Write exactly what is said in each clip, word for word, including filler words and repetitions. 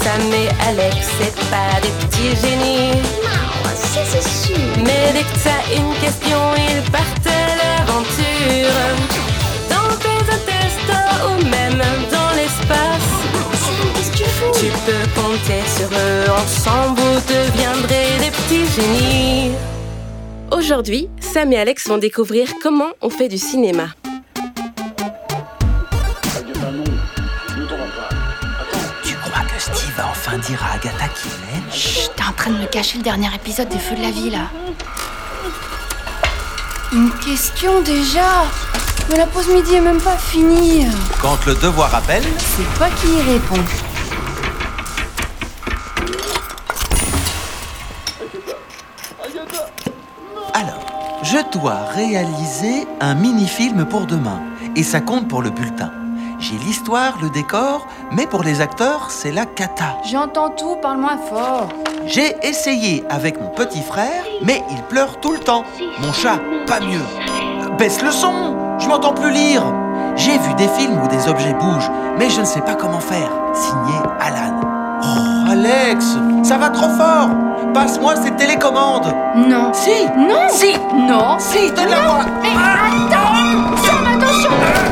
Sam et Alex, c'est pas des petits génies. Non, ça c'est sûr. Mais dès que t'as une question, ils partent à l'aventure. Dans tes intestins ou même dans l'espace. Sam, qu'est-ce que tu fous? Tu peux compter sur eux, ensemble vous deviendrez des petits génies. Aujourd'hui, Sam et Alex vont découvrir comment on fait du cinéma. Tu crois que Steve va enfin dire à Agatha qu'il l'aime? Chut, t'es en train de me cacher le dernier épisode des Feux de la Vie, là. Une question déjà? Mais la pause midi est même pas finie. Quand le devoir appelle, C'est toi qui y réponds. alors, je dois réaliser un mini-film pour demain. Et ça compte pour le bulletin. J'ai l'histoire, le décor, mais pour les acteurs, c'est la cata. J'entends tout, parle moins fort. J'ai essayé avec mon petit frère, mais il pleure tout le temps. Mon chat, pas mieux. Euh, Baisse le son, je m'entends plus lire. J'ai vu des films où des objets bougent, mais je ne sais pas comment faire. Signé Alan. Oh, Alex, ça va trop fort. Passe-moi ces télécommandes. Non. Si. Non. Si. Non. Si, donne-la-moi. Mais attends. Sam, attention.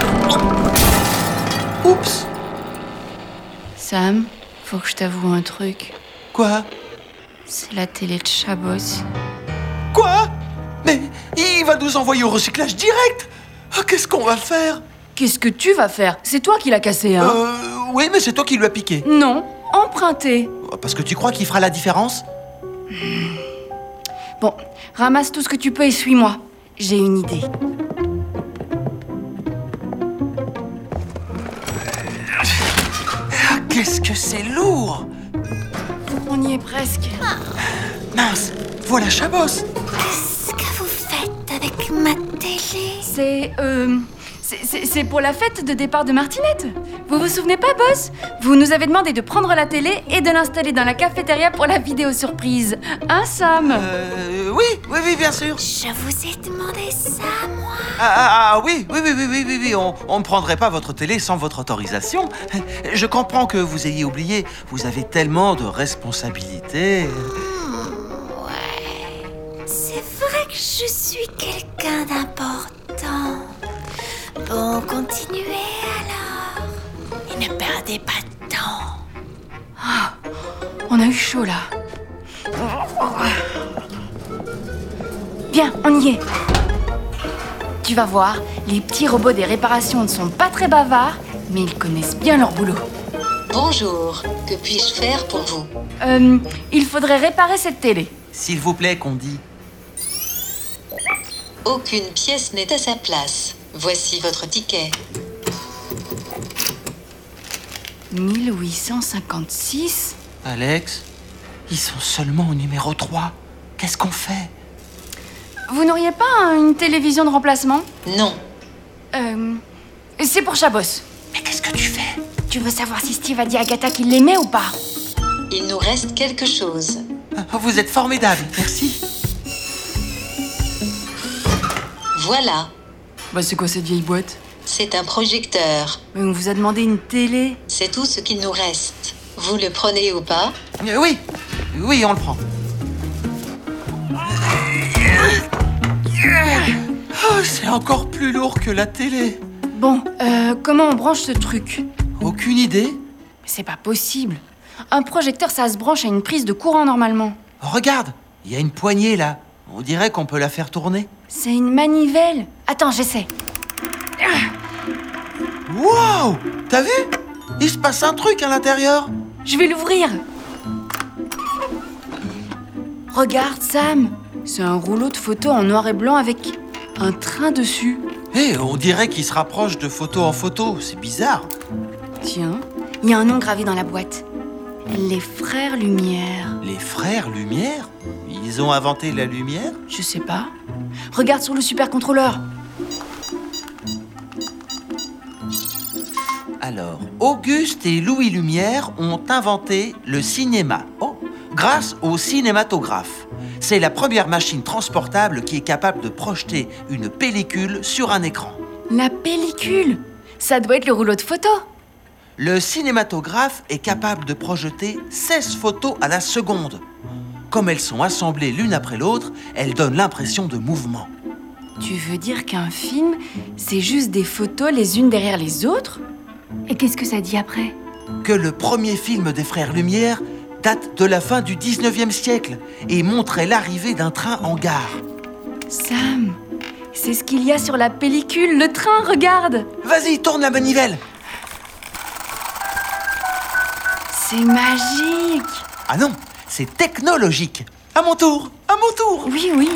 Oups. Sam, faut que je t'avoue un truc. Quoi? C'est la télé de Chabos. Quoi? Mais il va nous envoyer au recyclage direct. Ah, qu'est-ce qu'on va faire? Qu'est-ce que tu vas faire? C'est toi qui l'as cassé, hein? Euh, oui, mais c'est toi qui lui as piqué. Non, emprunté. Parce que tu crois qu'il fera la différence? Bon, ramasse tout ce que tu peux et suis-moi. J'ai une idée. Ah, qu'est-ce que c'est lourd! On y est presque. Mince, voilà Chabos. Qu'est-ce que vous faites avec ma télé? C'est, euh... c'est- C'est c'est pour la fête de départ de Martinette. Vous vous souvenez pas, boss? Vous nous avez demandé de prendre la télé et de l'installer dans la cafétéria pour la vidéo surprise. Hein, Sam? Euh, oui, oui, oui, bien sûr. Je vous ai demandé ça, moi. Ah, ah, ah, oui, oui, oui, oui, oui, oui, oui, on, on ne prendrait pas votre télé sans votre autorisation. Je comprends que vous ayez oublié, vous avez tellement de responsabilités. Ouais. C'est vrai que je suis quelqu'un d'important. Bon, continuez alors. Et ne perdez pas de temps. On a eu chaud, là. Bien, on y est. Tu vas voir, les petits robots des réparations ne sont pas très bavards, mais ils connaissent bien leur boulot. Bonjour, que puis-je faire pour vous? Euh, il faudrait réparer cette télé. S'il vous plaît, qu'on dit. Aucune pièce n'est à sa place. Voici votre ticket. mille huit cent cinquante-six. Alex, ils sont seulement au numéro trois. Qu'est-ce qu'on fait? Vous n'auriez pas une télévision de remplacement? Non. Euh, c'est pour Chabos. Mais qu'est-ce que tu fais? Tu veux savoir si Steve a dit à Agatha qu'il l'aimait ou pas? Il nous reste quelque chose. Ah, vous êtes formidable, merci. Voilà, Bah c'est quoi cette vieille boîte? c'est un projecteur. Mais on vous a demandé une télé. C'est tout ce qu'il nous reste. Vous le prenez ou pas? Euh, oui, oui, on le prend. Oh, c'est encore plus lourd que la télé. Bon, euh, comment on branche ce truc? Aucune idée? C'est pas possible. Un projecteur, ça se branche à une prise de courant normalement. Oh, regarde, il y a une poignée là. On dirait qu'on peut la faire tourner. C'est une manivelle. Attends, j'essaie. Wow! T'as vu? Il se passe un truc à l'intérieur. Je vais l'ouvrir. Regarde, Sam. C'est un rouleau de photos en noir et blanc avec un train dessus. Eh, on dirait qu'il se rapproche de photo en photo. C'est bizarre. Tiens, il y a un nom gravé dans la boîte. Les Frères Lumière. Les frères Lumière? Ils ont inventé la lumière? Je sais pas. Regarde sur le supercontrôleur. Alors, Auguste et Louis Lumière ont inventé le cinéma. Oh, grâce au cinématographe. C'est la première machine transportable qui est capable de projeter une pellicule sur un écran. La pellicule. Ça doit être le rouleau de photos. Le cinématographe est capable de projeter seize photos à la seconde. Comme elles sont assemblées l'une après l'autre, elles donnent l'impression de mouvement. Tu veux dire qu'un film, c'est juste des photos les unes derrière les autres? Et qu'est-ce que ça dit après? Que le premier film des Frères Lumière date de la fin du dix-neuvième siècle et montrait l'arrivée d'un train en gare. Sam, c'est ce qu'il y a sur la pellicule, le train, regarde! Vas-y, tourne la manivelle. C'est magique! Ah non, c'est technologique. À mon tour, à mon tour. Oui, oui.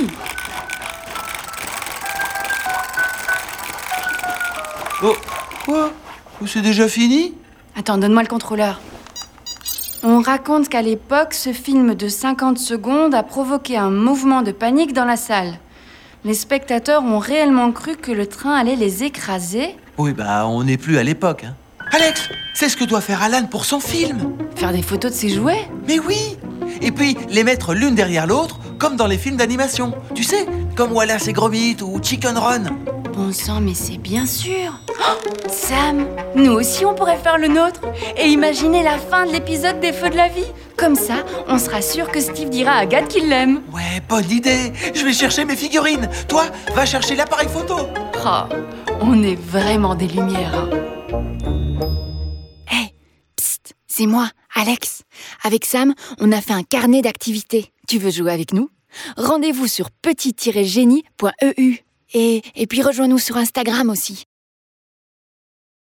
Oh, quoi? C'est déjà fini? Attends, donne-moi le contrôleur. On raconte qu'à l'époque, ce film de cinquante secondes a provoqué un mouvement de panique dans la salle. Les spectateurs ont réellement cru que le train allait les écraser. Oui, bah on n'est plus à l'époque. Hein. Alex, c'est ce que doit faire Alan pour son film. Faire des photos de ses jouets? Mais oui. Et puis les mettre l'une derrière l'autre, comme dans les films d'animation. Tu sais, comme Wallace et Gromit ou Chicken Run. Bon sang, mais c'est bien sûr. Oh, Sam, nous aussi on pourrait faire le nôtre et imaginer la fin de l'épisode des Feux de la vie. Comme ça, on sera sûr que Steve dira à Agathe qu'il l'aime. Ouais, bonne idée. Je vais chercher mes figurines. Toi, va chercher l'appareil photo. Oh, on est vraiment des lumières. Hein. Hey, psst, c'est moi, Alex. Avec Sam, on a fait un carnet d'activités. Tu veux jouer avec nous? Rendez-vous sur petit tiret génie point e u. Et, et puis rejoins-nous sur Instagram aussi.